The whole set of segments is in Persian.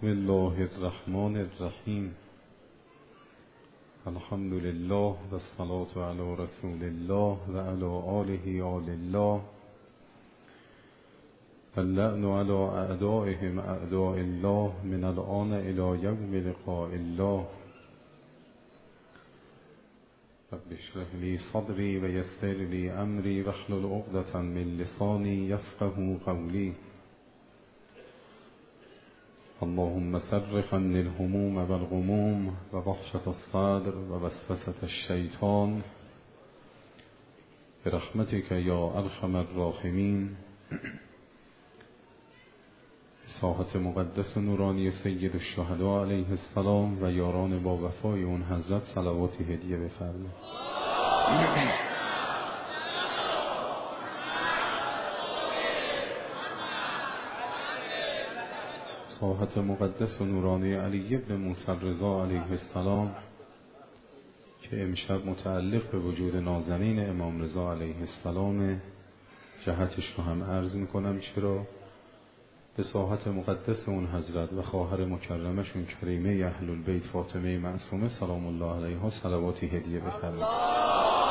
بسم الله الرحمن الرحیم. الحمد لله و الصلاة علی رسول الله و علی آله آل الله و اللعن علی اعدائهم اعداء الله من الآن الی یوم لقاء الله. رب اشرح لی صدری و یسر لی امری واحلل عقدة من لسانی یفقهوا قولی. اللهم صرف عني الهموم والغموم و وحشة الصدر و وسوسة الشیطان برحمتك یا ارحم الراحمین. ساحت مقدس نورانی سید الشهدا علیه السلام و یاران با وفای اون حضرت صلواتی هدیه بفرمایید. ساحت مقدس و نورانی علی ابن موسی رضا علیه السلام که امشب متعلق به وجود نازنین امام رضا علیه السلام، جهتش رو هم عرض میکنم. چرا؟ به ساحت مقدس اون حضرت و خواهر مکرمشون کریمه اهل البیت فاطمه معصومه سلام الله علیها صلواتی هدیه بفرمایید.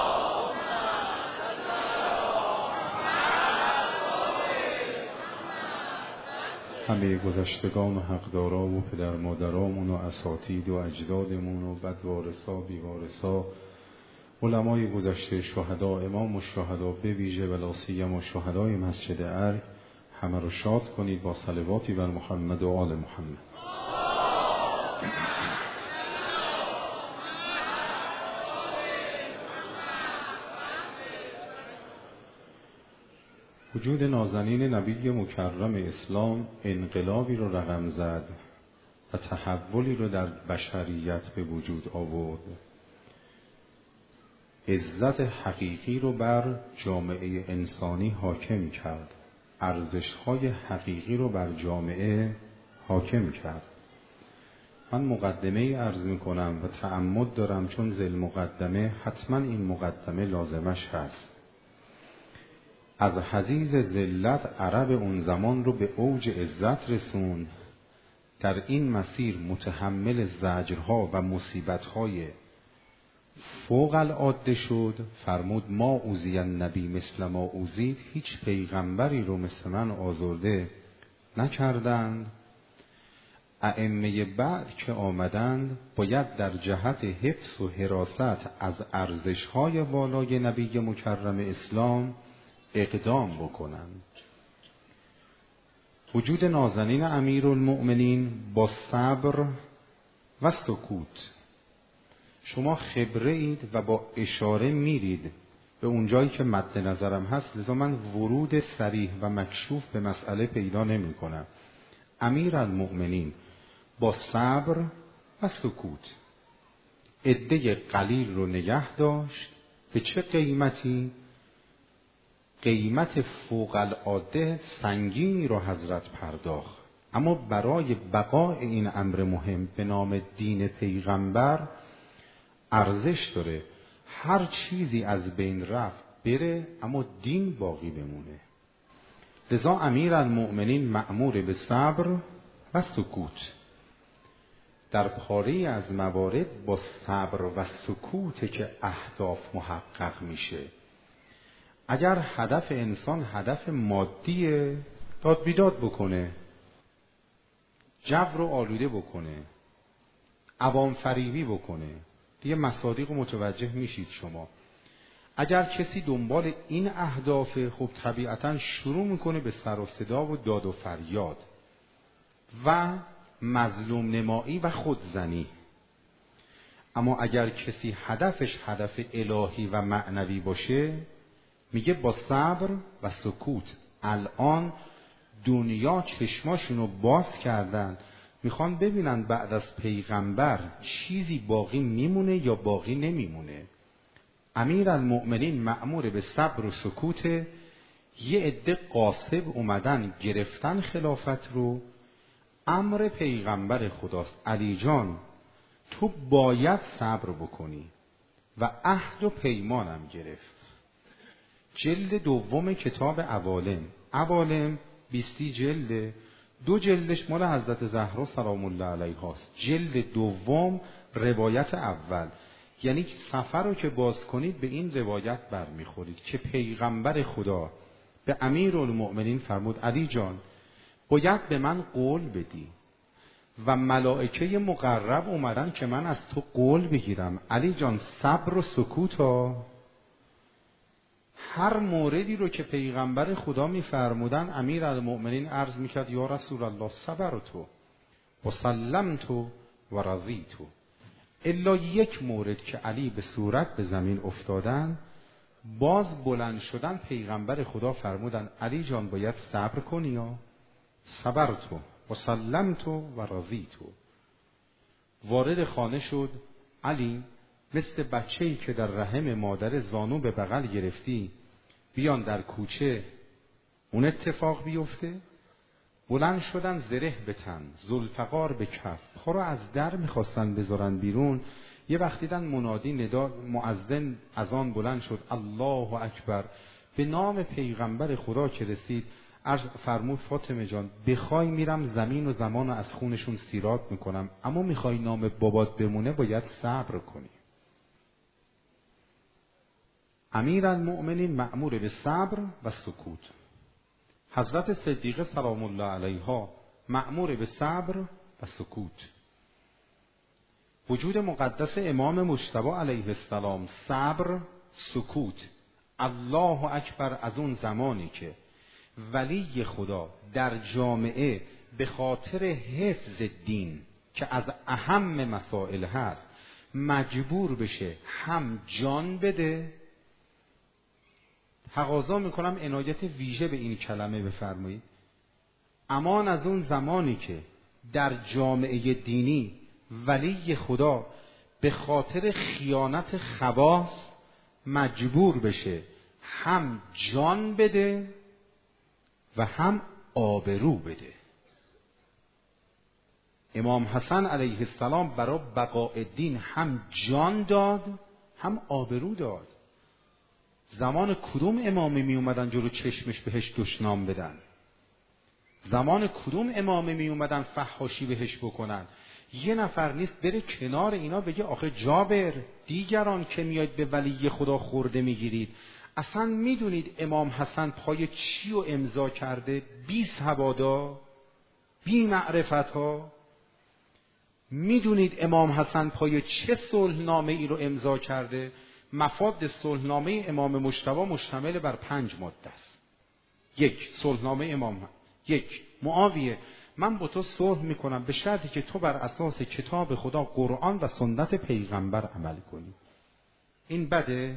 همه گذشتگان و حقدارا و پدر مادرامون و اساتید و اجدادمون و بدوارثا بیوارثا، علمای گذشته، شهدا، امام الشهدا به ویژه و لا سیما شهدای مسجد ارگ، همه رو شاد کنید با صلواتی بر محمد و آل محمد. وجود نازنین نبی مکرم اسلام انقلابی رو رقم زد و تحولی رو در بشریت به وجود آورد. عزت حقیقی رو بر جامعه انسانی حاکم کرد. ارزش‌های حقیقی رو بر جامعه حاکم کرد. من مقدمه عرض می‌کنم و تعمد دارم چون ذل مقدمه حتما این مقدمه لازمش هست. از حضیض ذلت عرب اون زمان رو به اوج عزت رسوند. در این مسیر متحمل زجرها و مصیبت‌های فوق العاده شد. فرمود ما اوذی النبی مثل ما اوذیت، هیچ پیغمبری رو مثل من آزرده نکردند. ائمه بعد که آمدند باید در جهت حفظ و حراست از ارزش‌های والای نبی مکرم اسلام اقدام بکنند. وجود نازنین امیرالمؤمنین با صبر و سکوت، شما خبره اید و با اشاره میرید به اونجایی که مد نظرم هست، لذا من ورود صریح و مکشوف به مسئله پیدا نمی کنم. امیرالمؤمنین با صبر و سکوت عده قلیل رو نگه داشت. به چه قیمتی؟ قیمت فوق العاده سنگینی رو حضرت پرداخت. اما برای بقای این امر مهم به نام دین پیغمبر ارزش داره. هر چیزی از بین رفت بره اما دین باقی بمونه. لذا امیرالمؤمنین مأمور به صبر و سکوت. در پاره از موارد با صبر و سکوت که اهداف محقق میشه. اگر هدف انسان هدف مادیه، داد بیداد بکنه، جو رو آلوده بکنه، عوام فریبی بکنه، دیگه مصادیق متوجه میشید شما. اگر کسی دنبال این اهداف، خب طبیعتا شروع میکنه به سر و صدا و داد و فریاد و مظلوم نمایی و خودزنی. اما اگر کسی هدفش هدف الهی و معنوی باشه، میگه با صبر و سکوت. الان دنیا چشماشونو باز کردن، میخوان ببینن بعد از پیغمبر چیزی باقی میمونه یا باقی نمیمونه. امیرالمؤمنین مأمور به صبر و سکوت. یه عده قاصب اومدن گرفتن خلافت رو. امر پیغمبر خداست، علی جان تو باید صبر بکنی و عهد و پیمانم گرفت. جلد دوم کتاب عوالم 20 جلد 2 جلدش مال حضرت زهرا سلام الله علیها است. جلد دوم روایت اول. یعنی سفر رو که باز کنید به این روایت برمیخورید که پیغمبر خدا به امیرالمؤمنین فرمود علی جان باید به من قول بدی و ملائکه مقرب اومدن که من از تو قول بگیرم. علی جان صبر و سکوت ها. هر موردی رو که پیغمبر خدا میفرمودن امیرالمؤمنین عرض میکرد یا رسول الله صبرتو و سلمتو و رضیتو. الا یک مورد که علی به صورت به زمین افتادن، باز بلند شدن پیغمبر خدا فرمودن علی جان باید صبر کنی یا صبرتو و سلمتو و رضیتو. وارد خانه شد. علی مثل بچه‌ای که در رحم مادر زانو به بغل گرفتی بیان در کوچه اون اتفاق بیفته. بلند شدن زره به تن، ذوالفقار به کف، پا رو از در میخواستن بذارن بیرون. یه وقت دیدن منادی ندا مؤذن از آن بلند شد الله اکبر. به نام پیغمبر خدا که رسید عرض فرمود فاطمه جان بخوای میرم زمین و زمان رو از خونشون سیراب میکنم، اما میخوای نام بابات بمونه باید صبر کنی. امیرالمؤمنین مأمور به صبر و سکوت. حضرت صدیقه سلام الله علیها مأمور به صبر و سکوت. وجود مقدس امام مجتبی علیه السلام صبر، سکوت. الله اکبر از اون زمانی که ولی خدا در جامعه به خاطر حفظ دین که از اهم مسائل هست مجبور بشه هم جان بده. تقاضا میکنم عنایت ویژه به این کلمه بفرمایید. امان از اون زمانی که در جامعه دینی ولی خدا به خاطر خیانت خواص مجبور بشه هم جان بده و هم آبرو بده. امام حسن علیه السلام برای بقاء دین هم جان داد هم آبرو داد. زمان کدوم امامی می اومدن جلو چشمش بهش دشنام بدن؟ زمان کدوم امامی می اومدن فحاشی بهش بکنن؟ یه نفر نیست بره کنار اینا بگه آخه جابر دیگران که میاید به ولی خدا خورده میگیرید. اصلا میدونید امام حسن پای چی رو امضا کرده؟ 20 هوادا، بی معرفت ها. میدونید امام حسن پای چه صلحنامه ای رو امضا کرده؟ مفاد صلحنامه امام مجتبی مشتمل بر 5 ماده است. 1 صلحنامه امام، 1 معاویه من با تو صلح میکنم به شرطی که تو بر اساس کتاب خدا قرآن و سنت پیغمبر عمل کنی. این بده؟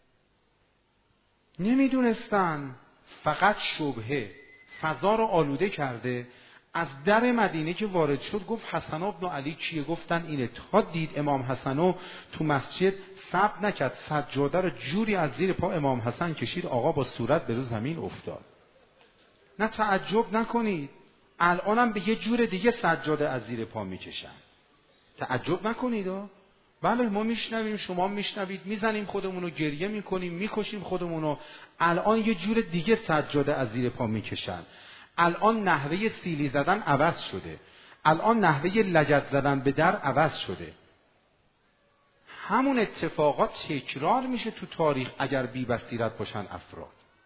نمیدونستن. فقط شبهه فضا رو آلوده کرده. از در مدینه که وارد شد گفت حسن ابن علی کیه؟ گفتن اینه. تا دید امام حسنو تو مسجد صبر نکرد، سجاده رو جوری از زیر پا امام حسن کشید آقا با صورت به زمین افتاد. نه تعجب نکنید الانم به یه جور دیگه سجاده از زیر پا میکشن. تعجب نکنید بله ما میشنویم شما میشنوید، میزنیم خودمونو، گریه میکنیم، میکشیم خودمونو. الان یه جور دیگه سجاده از زیر پا میکشن. الان نحوه سیلی زدن عوض شده. الان نحوه لگد زدن به در عوض شده. همون اتفاقات تکرار میشه تو تاریخ اگر بی بصیرت باشن افراد.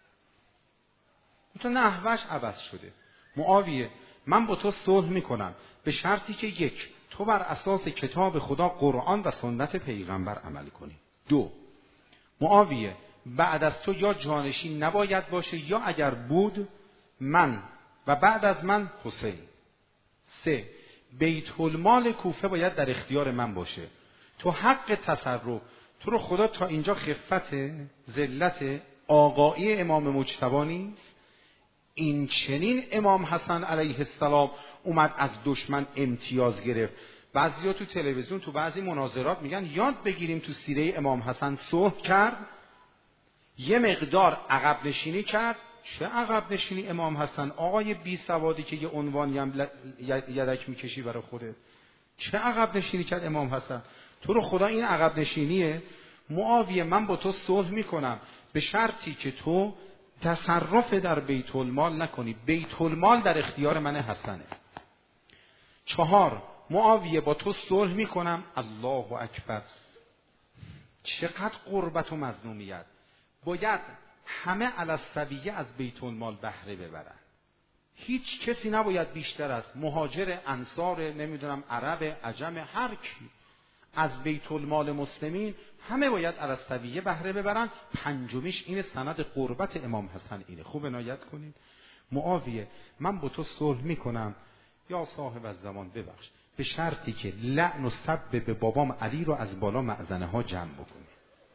تو نحوهش عوض شده. معاویه من با تو صلح میکنم به شرطی که 1 تو بر اساس کتاب خدا قرآن و سنت پیغمبر عمل کنی. 2 معاویه بعد از تو یا جانشین نباید باشه یا اگر بود من و بعد از من حسین. 3 بیت المال کوفه باید در اختیار من باشه. تو حق تصرف تو رو خدا تا اینجا خفت ذلت آقایی امام مجتبی نیست. این چنین امام حسن علیه السلام اومد از دشمن امتیاز گرفت. بعضیا تو تلویزیون تو بعضی مناظرات میگن یاد بگیریم تو سیره امام حسن صلح کرد، یه مقدار عقب نشینی کرد. چه عقب نشینی امام حسن؟ آقای بی سوادی که یه عنوانی هم یدک میکشی برای خودت. چه عقب نشینی کرد امام حسن؟ تو رو خدا این عقب نشینیه. معاویه من با تو صلح میکنم به شرطی که تو تصرف در بیت المال نکنی. بیت المال در اختیار من حسنه. 4 معاویه با تو صلح میکنم. الله اکبر، چقدر غربت و مظلومیت. باید همه علی السویه از بیت المال بهره ببرن. هیچ کسی نباید بیشتر از مهاجر، انصار، نمیدونم عرب، عجم، هر کی از بیت المال مسلمین همه باید علی السویه بهره ببرن. 5میش اینه، سند قربت امام حسن اینه. خوب عنایت کنید. معاویه من با تو صلح میکنم یا صاحب الزمان ببخش، به شرطی که لعن و سب به بابام علی رو از بالا مأذنه ها جمع بکنی.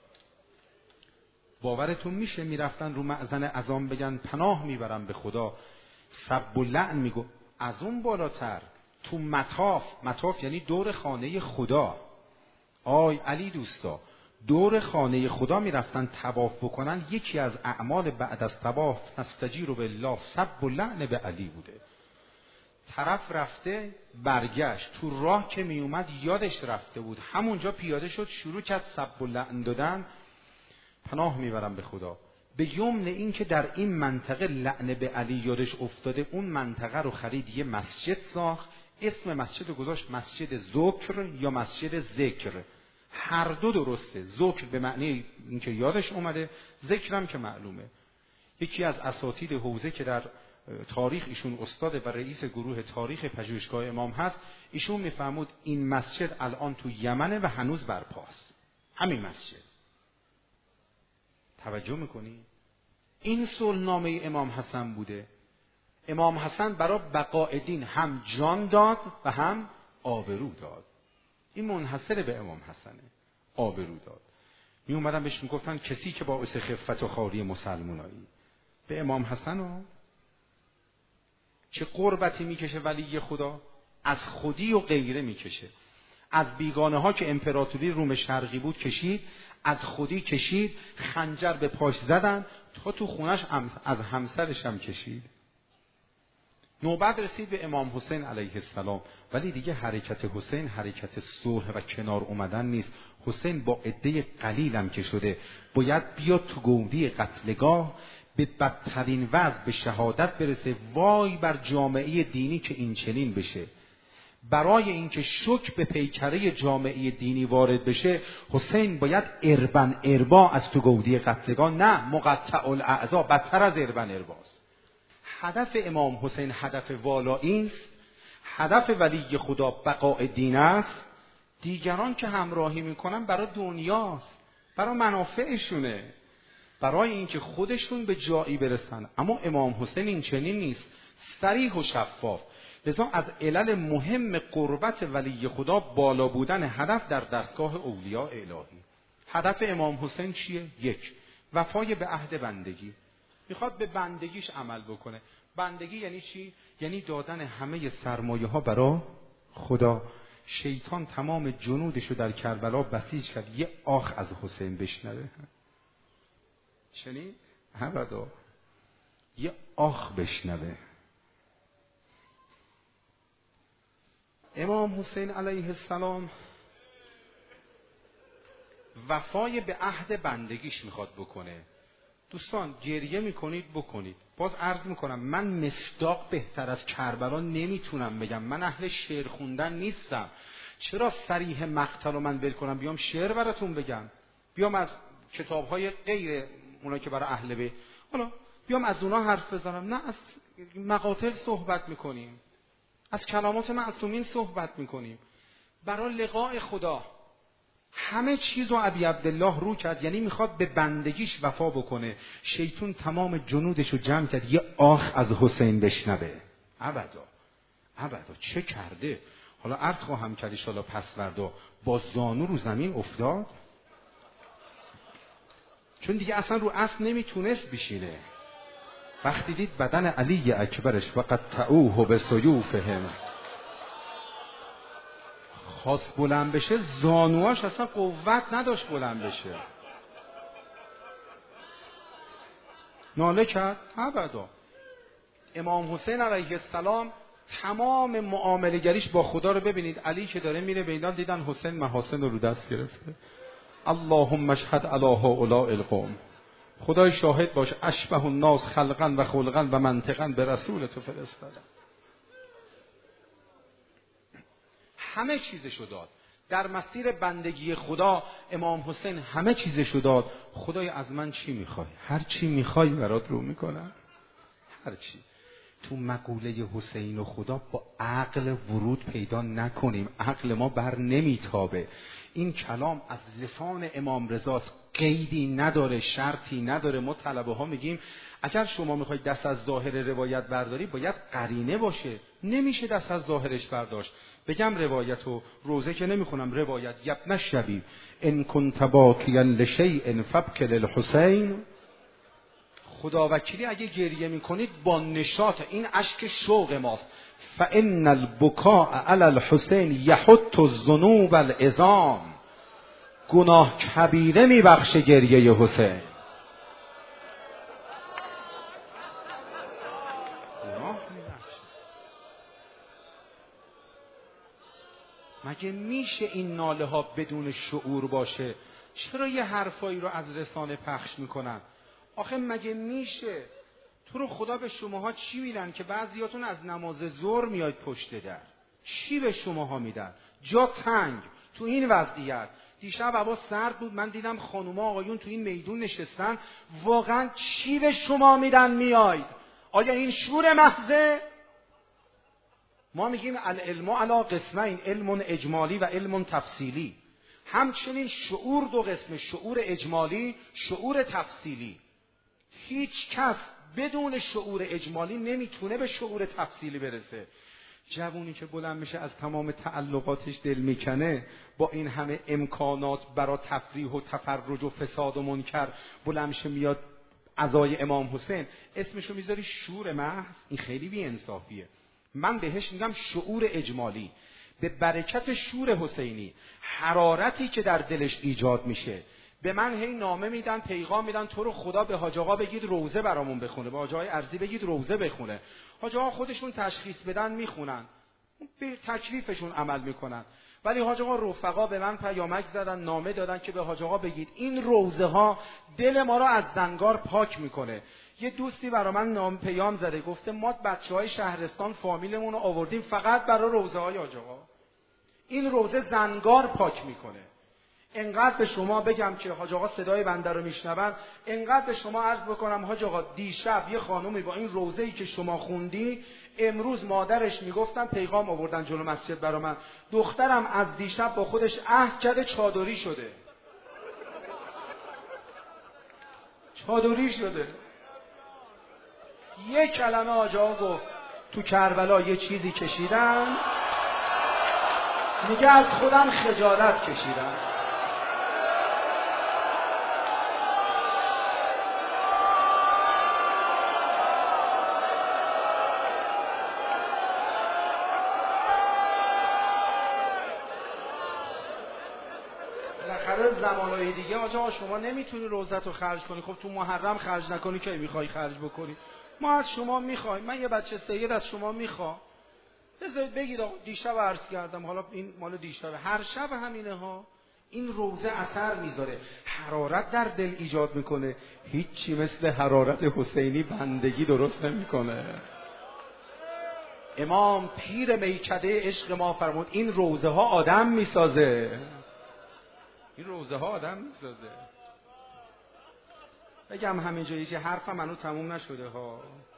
باورتون میشه میرفتن رو مأذنه اذان بگن پناه میبرم به خدا، سب و لعن میگو. از اون بالاتر تو مطاف یعنی دور خانه خدا. آی علی دوستا، دور خانه خدا میرفتن طواف بکنن. یکی از اعمال بعد از طواف نستجیر بالله سب و لعن به علی بوده. طرف رفته برگشت، تو راه که میومد یادش رفته بود، همونجا پیاده شد شروع کرد سب و لعن دادن. پناه میبرم به خدا. به یمن این که در این منطقه لعن به علی یادش افتاده، اون منطقه رو خرید، یه مسجد ساخت. اسم مسجد رو گذاشت مسجد ذکر یا مسجد ذکر. هر دو درسته. ذکر به معنی اینکه یادش اومده، ذکرم که معلومه. یکی از اساتید حوزه که در تاریخ ایشون استاده و رئیس گروه تاریخ پژوهشگاه امام هست، ایشون میفرمود این مسجد الان تو یمنه و هنوز برپاست. همین مسجد. توجه میکنی؟ این صلحنامه امام حسن بوده. امام حسن برای بقاء دین هم جان داد و هم آبرو داد. این منحصر به امام حسنه. آبرو داد. می اومدن بهش میگفتن کسی که باعث خفت و خواری مسلمانایی. به امام حسن ها چه قربتی میکشه ولی خدا؟ از خودی و غیره میکشه. از بیگانه ها که امپراتوری روم شرقی بود کشید، از خودی کشید، خنجر به پاش زدن، تا تو خونش از همسرش هم کشید. نوبت رسید به امام حسین علیه السلام، ولی دیگه حرکت حسین حرکت صلح و کنار اومدن نیست. حسین با عده قلیلم که شده باید بیاد تو گودی قتلگاه، به بدترین وضع به شهادت برسه. وای بر جامعه دینی که این چنین بشه. برای اینکه شک به پیکره جامعه دینی وارد بشه، حسین باید اربن اربا از تو گودی قتلگاه، نه مقطع الاعضا، بدتر از اربن ارباست. هدف امام حسین هدف والایی است. هدف ولی خدا بقاء دین است. دیگران که همراهی میکنن برای دنیاست، برای منافعشونه، برای اینکه خودشون به جایی برسن. اما امام حسین این چنین نیست، صریح و شفاف. لذا از علل مهم قربت ولی خدا بالا بودن هدف در دستگاه اولیاء الهی. هدف امام حسین چیه؟ 1. وفای به عهد بندگی. میخواد به بندگیش عمل بکنه. بندگی یعنی چی؟ یعنی دادن همه سرمایه ها برای خدا. شیطان تمام جنودشو در کربلا بسیج کرد یه آخ از حسین بشنوه. شنید؟ ابدا. یه آخ بشنوه. امام حسین علیه السلام وفای به عهد بندگیش میخواد بکنه. دوستان گریه میکنید بکنید. باز عرض میکنم من مصداق بهتر از کربلا نمیتونم بگم. من اهل شعر خوندن نیستم. چرا صریح مقتل رو من ول کنم بیام شعر براتون بگم؟ بیام از کتابهای غیر اونا که برای اهل بیت، حالا بیام از اونا حرف بزنم؟ نه، از مقاتل صحبت میکنیم، از کلامات معصومین صحبت میکنیم. برای لقاء خدا همه چیز رو ابی عبدالله رو کرد. یعنی میخواد به بندگیش وفا بکنه. شیطان تمام جنودش رو جمع کرد یه آخ از حسین بشنوه. ابدا ابدا. چه کرده؟ حالا عرض خواهم کرد انشاءالله پس فردا. با زانو رو زمین افتاد، چون دیگه اصلا رو اصل نمیتونست بشینه. وقتی دید بدن علی اکبرش وقد تعوه به سیوفهم، خواست بلند بشه، زانواش اصلا قوت نداشت بلند بشه، ناله کرد. ابدا. امام حسین علیه السلام تمام معامله گریش با خدا رو ببینید. علی که داره میره بیدان، دیدن حسین محاسن رو دست گرفته. اللهم اشهد علی هؤلاء القوم. خدای شاهد باشه اشبه الناس خلقا و خلقا و منطقا به رسول تو فرستادم. همه چیزشو داد در مسیر بندگی خدا. امام حسین همه چیزشو داد. خدای از من چی میخوای؟ هر چی میخوای برات رو میکنم، هر چی. تو مقوله حسین و خدا با عقل ورود پیدا نکنیم، عقل ما بر نمیتابه. این کلام از لسان امام رضاست، قیدی نداره، شرطی نداره. ما طلبه ها میگیم اگر شما میخواید دست از ظاهر روایت برداری باید قرینه باشه، نمیشه دست از ظاهرش برداشت. بگم روایت و روزه که نمیخونم، روایت یبن الشبیب ان کنت باکیا لشیء فابک للحسین. خدا وکیلی اگه گریه میکنید با نشاط، این اشک شوق ماست. فان البکاء علی الحسین یحط الذنوب العظام. گناه کبیره میبخشه گریه حسین. گناه میبخشه. مگه میشه این ناله ها بدون شعور باشه؟ چرا یه حرفایی رو از رسانه پخش میکنن؟ آخه مگه میشه؟ تو رو خدا به شماها چی میدن که بعضیاتون از نماز ظهر میاید پشت در؟ چی به شماها میدن؟ جا تنگ تو این وضعیت. دیشب هوا سرد بود، من دیدم خانوما آقایون تو این میدون نشستن. واقعا چی به شما میدن میاید؟ آیا این شور محضه؟ ما میگیم العلم علی قسمین، علم اجمالی و علم تفصیلی. همچنین شعور دو قسمه، شعور اجمالی، شعور تفصیلی. هیچ کس بدون شعور اجمالی نمیتونه به شعور تفصیلی برسه. جوونی که بلند میشه از تمام تعلقاتش دل میکنه، با این همه امکانات برای تفریح و تفرج و فساد و منکر، بلند میشه میاد عزای امام حسین، اسمشو میذاری شور محض. این خیلی بی‌انصافیه. من بهش میگم شعور اجمالی. به برکت شور حسینی، حرارتی که در دلش ایجاد میشه، به من هی نامه میدن، پیغام میدن، تو رو خدا به حاج آقا بگید روزه برامون بخونه، به حاج آقای ارضی بگید روزه بخونه. حاج آقا خودشون تشخیص بدن میخونن، به تکلیفشون عمل میکنن. ولی حاج آقا رفقا به من پیامک زدن، نامه دادن که به حاج آقا بگید این روزه ها دل ما رو از زنگار پاک میکنه. یه دوستی برا من پیام زده، گفته ما بچهای شهرستان فامیلمون رو آوردیم فقط برای روزه های حاج آقا. این روزه زنگار پاک میکنه. انقدر به شما بگم که حاج آقا صدای بنده رو میشنون، انقدر به شما عرض بکنم حاج آقا دیشب یه خانومی با این روزه‌ای که شما خوندی، امروز مادرش میگفتن پیغام آوردن جلو مسجد برا من، دخترم از دیشب با خودش عهد کرده چادری شده. چادری شده. یه کلمه حاج آقا گفت تو کربلا یه چیزی کشیدن، میگه از خودم خجالت کشیدم. زمانهای دیگه آجا شما نمیتونی روزت رو خرج کنی، خب تو محرم خرج نکنی که میخوای خرج بکنی؟ ما از شما میخوایم، من یه بچه سید از شما میخوام، بذارید بگید آقا دیشب عرض کردم، حالا این مال دیشب، هر شب همینه ها. این روزه اثر میذاره، حرارت در دل ایجاد میکنه. هیچی مثل حرارت حسینی بندگی درست نمیکنه. امام پیر میکده عشق ما فرمود این روزه ها آدم میسازه. این روزه ها آدم میسازه. بگم همین جایی که حرفم منو تموم نشده ها.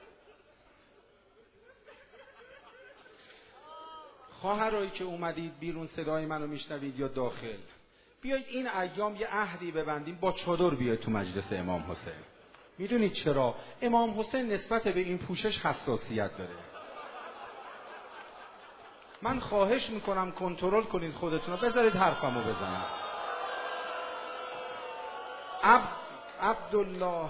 خواهرایی که اومدید بیرون صدای منو میشنوید یا داخل، بیایید این ایام یه عهدی ببندیم، با چادر بیایید تو مجلس امام حسین. میدونید چرا؟ امام حسین نسبت به این پوشش حساسیت داره. من خواهش میکنم کنترل کنید خودتون رو، بذارید حرفمو بزنم. عبدالله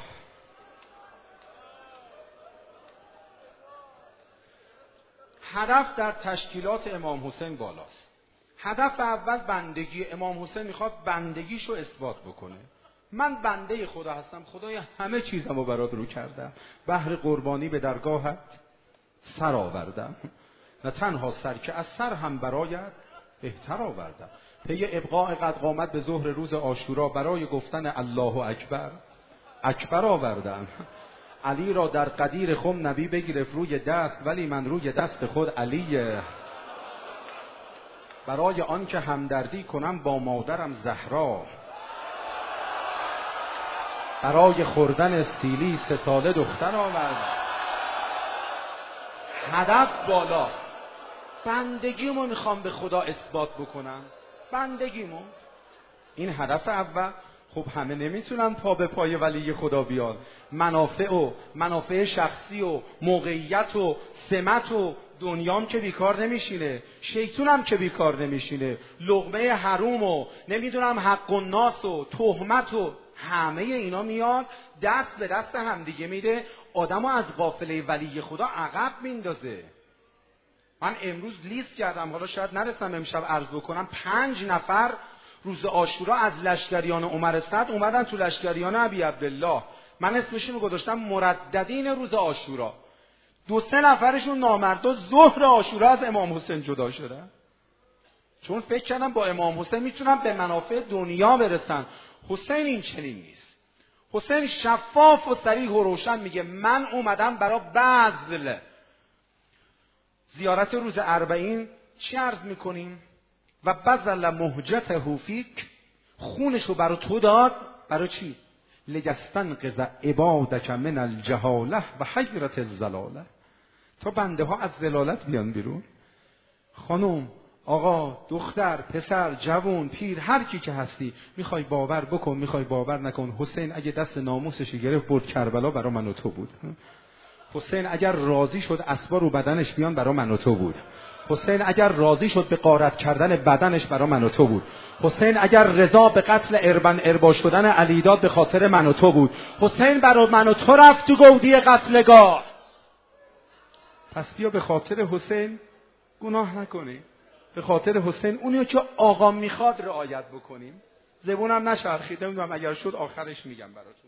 هدف در تشکیلات امام حسین بالاست. هدف اول بندگی. امام حسین میخواد بندگیشو اثبات بکنه. من بنده خدا هستم، خدای همه چیزمو برات رو کردم، بهر قربانی به درگاهت سر آوردم، نه تنها سر که از سر هم برایت بهتر آوردم. پی ابقاء قد قامت به ظهر روز عاشورا برای گفتن الله اکبر اکبر آوردن. علی را در قدیر خم نبی بگرفت روی دست، ولی من روی دست خود علی. برای آن که همدردی کنم با مادرم زهرا، برای خوردن سیلی 3 ساله دختر آورد. هدف بالاست. بندگیمو میخوام به خدا اثبات بکنم، بندگیمو. این هدف اول. خب همه نمیتونن پا به پای ولی خدا بیان. منافع شخصی و موقعیت و سمت و دنیام که بیکار نمیشینه، شیطونم که بیکار نمیشینه، لقمه حروم و نمیدونم حق الناس و تهمت و همه اینا میاد دست به دست همدیگه میده، آدمو از قافله ولی خدا عقب میندازه. من امروز لیست کردم، حالا شاید نرسم امشب عرض بکنم، 5 نفر روز عاشورا از لشکریان عمر صدر اومدن تو لشکریان ابی عبدالله. من اسمشون رو گذاشتم مرددین روز عاشورا. 2-3 نفرشون نامردا ظهر عاشورا از امام حسین جدا شدن، چون فکر کردن با امام حسین میتونن به منافع دنیا برسن. حسین این چنین نیست. حسین شفاف و صریح و روشن میگه من اومدم برای بذل. زیارت روز 40 چی عرض میکنیم؟ و بذل مهجته فیک، خونشو برای تو داد. برای چی؟ لجستنقذ عبادک من الجهاله و حیرت الضلاله، تا بنده ها از ضلالت بیان بیرون. خانم، آقا، دختر، پسر، جوان، پیر، هر کی که هستی، میخوای باور بکن، میخوای باور نکن، حسین اگه دست ناموسش گرفت برد کربلا، برای من و تو بود. حسین اگر راضی شد اسبا رو بدنش بیان، برای من و تو بود. حسین اگر راضی شد به غارت کردن بدنش، برای من و تو بود. حسین اگر رضا به قتل اربا شدن علی داد، به خاطر من و تو بود. حسین برای من و تو رفت تو گودی قتلگاه. پس بیا به خاطر حسین گناه نکنی، به خاطر حسین اونیو که آقا میخواد رعایت بکنیم. زبونم نشرخیده، میدونم اگر شد آخرش میگم براتون.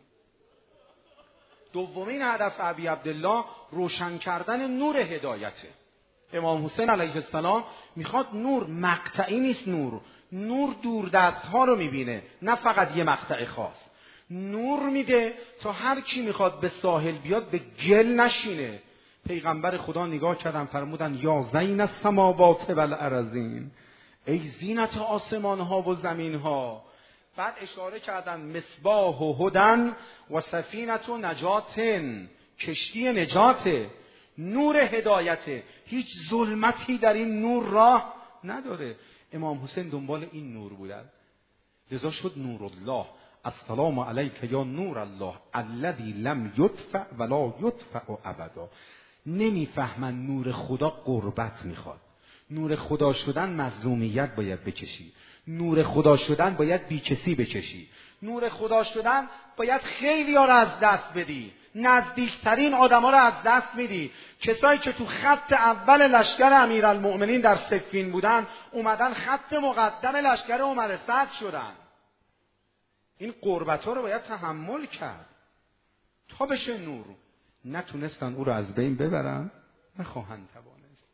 دومین هدف ابی عبدالله روشن کردن نور هدایته. امام حسین علیه السلام میخواد نور مقطعی نیست، نور دور دست ها رو میبینه، نه فقط یه مقطع خاص. نور میده تا هر کی میخواد به ساحل بیاد به گل نشینه. پیغمبر خدا نگاه کردن فرمودن یا زین السماوات والارضین، ای زینت آسمان ها و زمین ها. بعد اشاره کردن مصباح و هدن و سفینت و نجاتن، کشتی نجاته، نور هدایته. هیچ ظلمتی در این نور راه نداره. امام حسین دنبال این نور بودن، لذا شد نور الله. السلام علیک یا نور الله الذی لم یطفأ ولا یطفأ ابدا. نمیفهمن نور خدا قربت میخواد. نور خدا شدن مظلومیت باید بکشی. نور خدا شدن باید بیکسی بکشی. نور خدا شدن باید خیلی ها رو از دست بدی. نزدیکترین آدم ها رو از دست میدی. کسایی که تو خط اول لشکر امیرالمؤمنین در صفین بودن، اومدن خط مقدم لشکر عمر صدر شدن. این قربت ها رو باید تحمل کرد تا بشه نور. نتونستن او رو از بین ببرن، نخواهند توانست.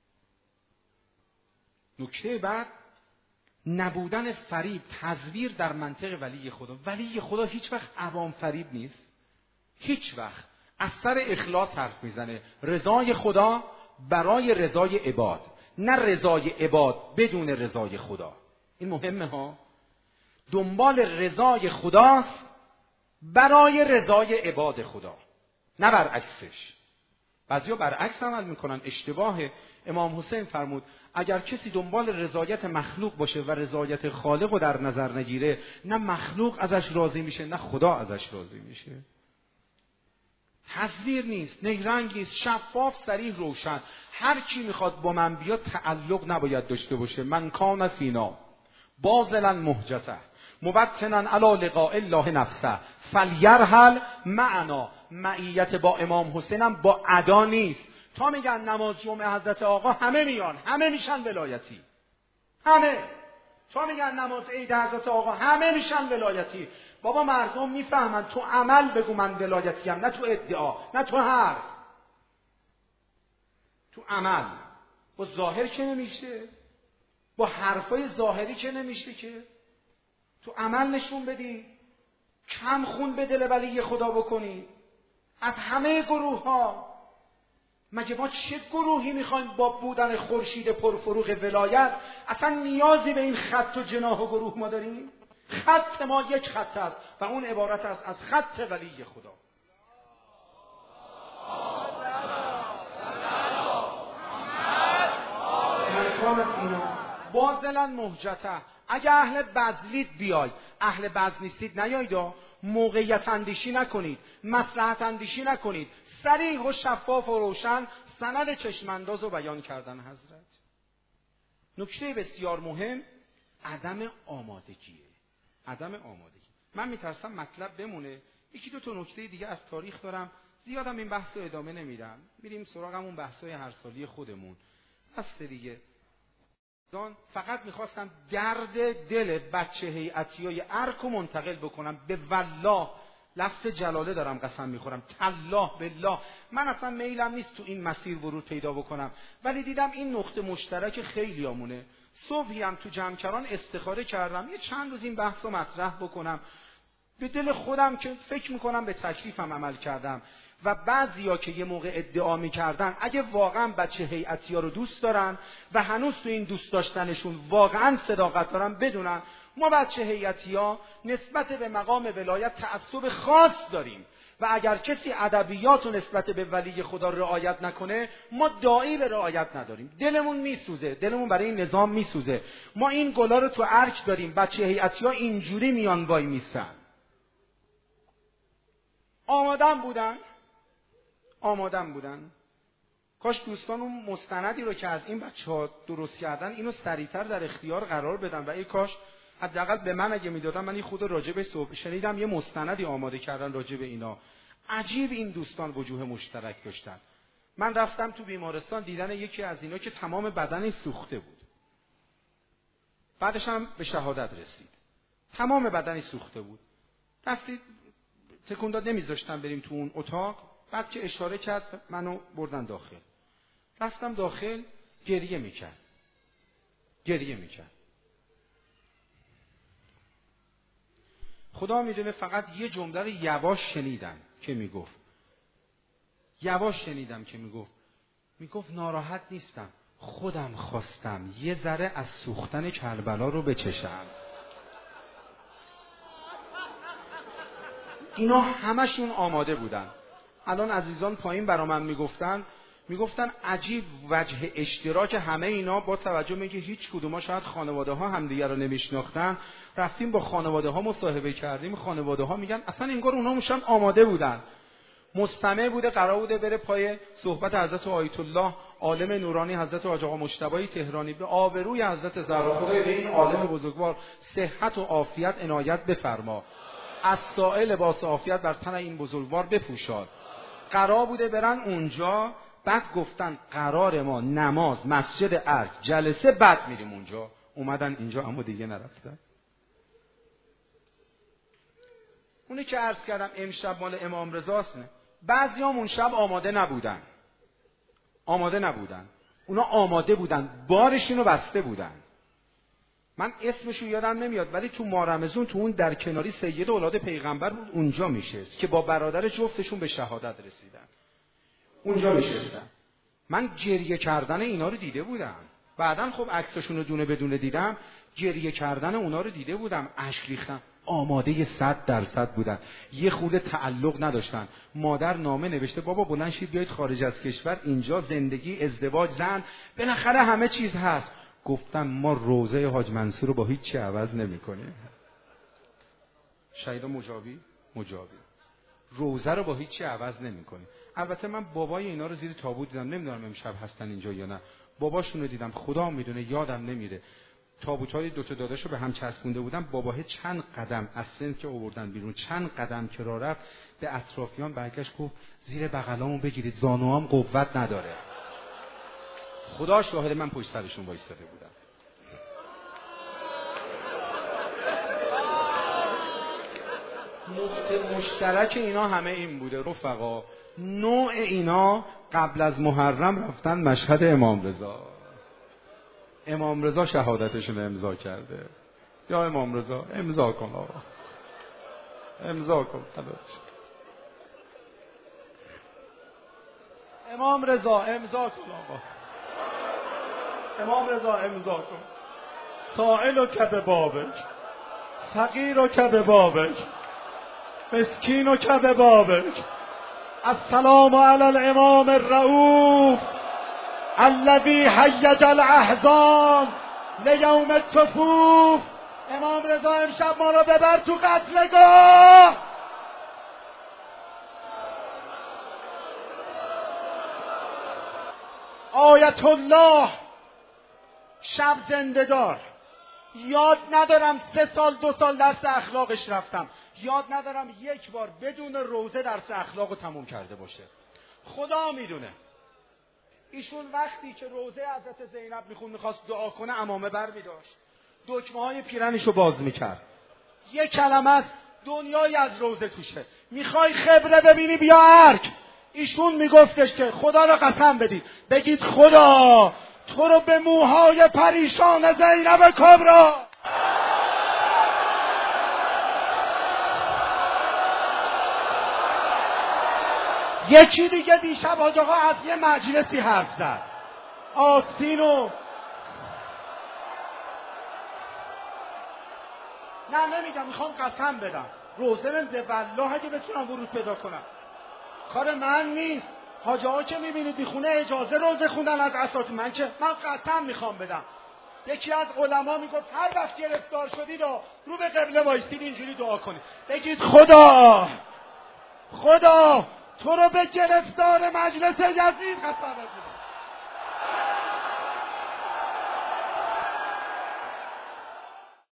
نکته بعد، نبودن فریب، تزویر در منطق ولی خدا. ولی خدا هیچ وقت عوام فریب نیست، هیچ وقت. از سر اخلاص حرف میزنه. رضای خدا برای رضای عباد، نه رضای عباد بدون رضای خدا. این مهمه ها. دنبال رضای خداست برای رضای عباد خدا، نه برعکسش. بعضیا برعکس عمل میکنن، اشتباه. امام حسین فرمود اگر کسی دنبال رضایت مخلوق باشه و رضایت خالق رو در نظر نگیره، نه مخلوق ازش راضی میشه نه خدا ازش راضی میشه. تزویر نیست، نیرنگ نیست، شفاف، صریح، روشن. هر کی میخواد با من بیاد تعلق نباید داشته باشه. من کان فینا باذلا مهجته موطنا علی لقاء الله نفسه فلیرحل معنا. معیت با امام حسینم با ادا نیست. تا میگن نماز جمعه حضرت آقا، همه میان، همه میشن ولایتی. همه تا میگن نماز عید حضرت آقا، همه میشن ولایتی. بابا مردم میفهمن تو عمل بگو من ولایتی ام، نه تو ادعا، نه تو حرف. تو عمل. با ظاهر که نمیشه، با حرفای ظاهری که نمیشه، که تو عمل نشون بدی. کم خون به دل ولی خدا بکنید از همه گروه ها. مگه ما چه گروهی میخوایم با بودن خورشید پرفروغ ولایت اصلا نیازی به این خط و جناح و گروه ما داریم؟ خط ما یک خط است و اون عبارت است از خط ولی خدا. بازلن مهجته، اگه اهل بذلید بیاید، اهل بذل نیستید نیایید، موقعیت اندیشی نکنید، مصلحت اندیشی نکنید، صریح و شفاف و روشن سند چشمانداز رو بیان کردن حضرت. نکته بسیار مهم عدم آمادگیه. عدم آمادگی. من میترسم مطلب بمونه. یکی دو تا نکته دیگه از تاریخ دارم، زیادم این بحث رو ادامه نمیدم، میریم سراغ همون بحث‌های هر سالی خودمون. بس دیگه. فقط میخواستم درد دل بچه هیئتیای ارک رو منتقل بکنم. به والله لفظ جلاله دارم قسم میخورم، تالله بالله من اصلا میلم نیست تو این مسیر ورود پیدا بکنم، ولی دیدم این نقطه مشترک خیلی آمونه. صبحی هم تو جمکران استخاره کردم یه چند روز این بحث رو مطرح بکنم. به دل خودم که فکر میکنم به تکلیفم عمل کردم و بعضیا که یه موقع ادعا میکردن اگه واقعا بچه هیئتی‌ها رو دوست دارن و هنوز تو این دوست داشتنشون واقعا صداقت دارن، بدونن ما بچه هیئتی‌ها نسبت به مقام ولایت تعصب خاص داریم و اگر کسی ادبیات و نسبت به ولی خدا رعایت نکنه ما داعی به رعایت نداریم. دلمون میسوزه، دلمون برای این نظام میسوزه. ما این گلا رو تو ارک داریم، بچه هیئتی‌ها اینجوری میان وای میسن. آمادم بودن. کاش دوستان اون مستندی رو که از این بچه‌ها درست کردن اینو سریعتر در اختیار قرار بدن و ای کاش حداقل به من اگه میدادن من این خود راجع به صبح شنیدم یه مستندی آماده کردن راجع به اینا. عجیب این دوستان وجوه مشترک داشتن. من رفتم تو بیمارستان دیدن یکی از اینا که تمام بدنش سوخته بود. بعدش هم به شهادت رسید. تمام بدنش سوخته بود. دستی تکون داد نمیذاشتن بریم تو اون اتاق. بعد که اشاره کرد منو بردن داخل. رفتم داخل، گریه میکرد. خدا میدونه فقط یه جمله رو یواش شنیدم که میگفت ناراحت نیستم، خودم خواستم یه ذره از سوختن کربلا رو بچشم. اینا همشون آماده بودن. الان عزیزان پایین برا من میگفتن عجیب وجه اشتراک همه اینا با توجه به اینکه هیچ کدوما شاید خانواده ها همدیگه رو نمیشناختن. رفتیم با خانواده ها مصاحبه کردیم، خانواده ها میگن اصلا انگار اونا هم آماده بودن. مستمع بوده، قرار بوده بره پای صحبت حضرت آیت الله عالم نورانی حضرت حاج آقا مجتبی تهرانی، به آبروی حضرت زهرا خدای به این عالم بزرگوار صحت و عافیت عنایت بفرما، از سائل لباس عافیت بر تن این بزرگوار بپوشاد. قرار بوده برن اونجا، بعد گفتن قرار ما نماز مسجد ارک جلسه بعد میریم اونجا. اومدن اینجا اما دیگه نرفتن. اونی که عرض کردم امشب مال امام رضاست. بعضیام اون شب آماده نبودن. اونا آماده بودن، بارشونو بسته بودن. من اسمشو یادم نمیاد ولی تو مارمزون تو اون در کناری سید اولاد پیغمبر بود، اونجا میشست که با برادر جفتشون به شهادت رسیدن. اونجا میشستن. من گریه کردن اینا رو دیده بودم. بعدن خب عکساشون رو دونه بدونه دیدم، گریه کردن اونا رو دیده بودم، اشک ریختم. آماده 100% بودن. یه خورده تعلق نداشتن. مادر نامه نوشته بابا بلند شید بیایید خارج از کشور، اینجا زندگی، ازدواج، زن، بالاخره همه چیز هست. گفتم ما روزه حاج منصور رو با هیچ چی عوض نمی‌کنیم. شهید مجابی روزه رو با هیچ چی عوض نمی‌کنیم. البته من بابای اینا رو زیر تابوت دیدم، نمیدونم امشب هستن اینجا یا نه. باباشون رو دیدم، خدا میدونه یادم نمیره. تابوتای دو تا داداشو به هم چسبونده بودن. باباه چند قدم از سن که آوردن بیرون، چند قدم که راه رفت، به اطرافیان برگشت گفت زیر بغلامو بگیرید، زانوام قوت نداره. خدا شاهد من پشت سرشون وایساده بودم. نقطه مشترک اینا همه این بوده رفقا. نوع اینا قبل از محرم رفتن مشهد امام رضا شهادتشون امضا کرده. یا امام رضا امضا کن آقا. امضا کن. امام رضا امضا کن آقا. امام رضا امضا کن. سائل و کب بابک، فقیر و کب بابک، مسکین و کب بابک. السلام علی الامام الرؤوف الذی هیج الاحزان لیوم الصفوف. امام رضا امشب ما رو ببر تو قتلگاه. آیت الله شب زنده‌دار. یاد ندارم 3 سال 2 سال درس اخلاقش رفتم، یاد ندارم یک بار بدون روزه درس اخلاق رو تموم کرده باشه. خدا میدونه. ایشون وقتی که روزه حضرت زینب میخواست دعا کنه عمامه بر میداشت، دکمه های پیرنشو باز میکرد. یک کلمه است دنیای از روزه توشه. میخوای خبره ببینی بیا ارک. ایشون میگفتش که خدا را قسم بدید، بگید خدا تو رو به موهای پریشان زینب کبرا. یکی دیگه دیشب حاج آقا از یه مجلسی حرف زد، آستینو نه نمیگم، میخوام قسم بدم روزه نمیده والله اگه بتونم ورود پیدا کنم. کار من نیست. حاج آقا که میبینید میخونه اجازه روزه خوندن از اساتید، من قسم میخوام بدم. یکی از علما میگفت هر وقت گرفتار شدید رو به قبله وایسید اینجوری دعا کنید، بگید خدا تو رو به گرفتار مجلس یزید قسم بدید.